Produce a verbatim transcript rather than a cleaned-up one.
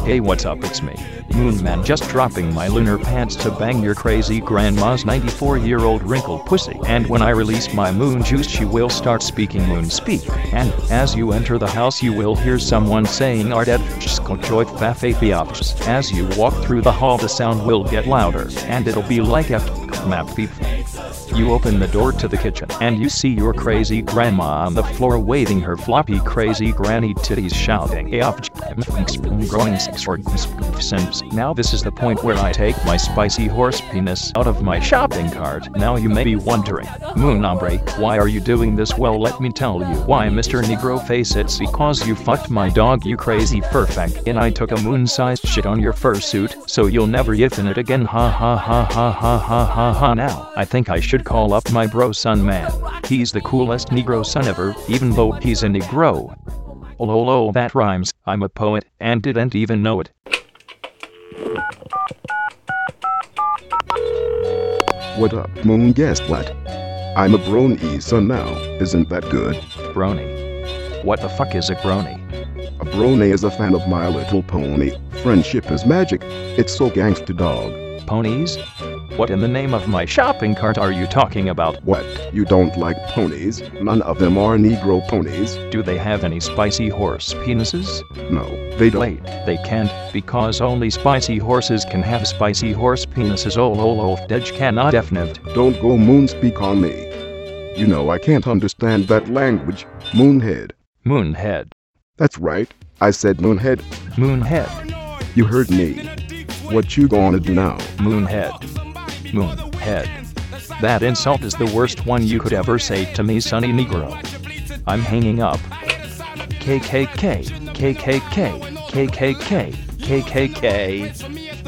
Hey, what's up, it's me, Moonman, just dropping my lunar pants to bang your crazy grandma's ninety-four year old wrinkled pussy. And when I release my moon juice, she will start speaking moon speak. And as you enter the house, you will hear someone saying Ardet As you walk through the hall, the sound will get louder, and it'll be like a map beep. You open the door to the kitchen, and you see your crazy grandma on the floor waving her floppy crazy granny titties, shouting, now this is the point where I take my spicy horse penis out of my shopping cart. Now you may be wondering, Moon Hombre, why are you doing this? Well, let me tell you why, Mister Negro Face. It's because you fucked my dog, you crazy furfank, and I took a moon-sized shit on your fursuit, so you'll never yiff in it again. Ha ha ha ha ha ha ha ha. Now, I think I should call up my bro son man. He's the coolest Negro son ever, even though he's a Negro. Oh, oh, oh, that rhymes. I'm a poet, and didn't even know it. What up, Moon? Guess what? I'm a brony son now. Isn't that good? Brony? What the fuck is a brony? A brony is a fan of My Little Pony. Friendship is magic. It's so gangsta, dog. Ponies? What in the name of my shopping cart are you talking about? What? You don't like ponies? None of them are Negro ponies. Do they have any spicy horse penises? No, they don't. Wait, they can't, because only spicy horses can have spicy horse penises. Oh, oh, oh, Dej cannot definite. Don't go moon speak on me. You know I can't understand that language, Moonhead. Moonhead. That's right, I said Moonhead. Moonhead. You heard me. What you gonna do now? Moonhead. Moonhead. That insult is the worst one you could ever say to me, Sonny Negro. I'm hanging up. K K K, K K K, K K K, K K K.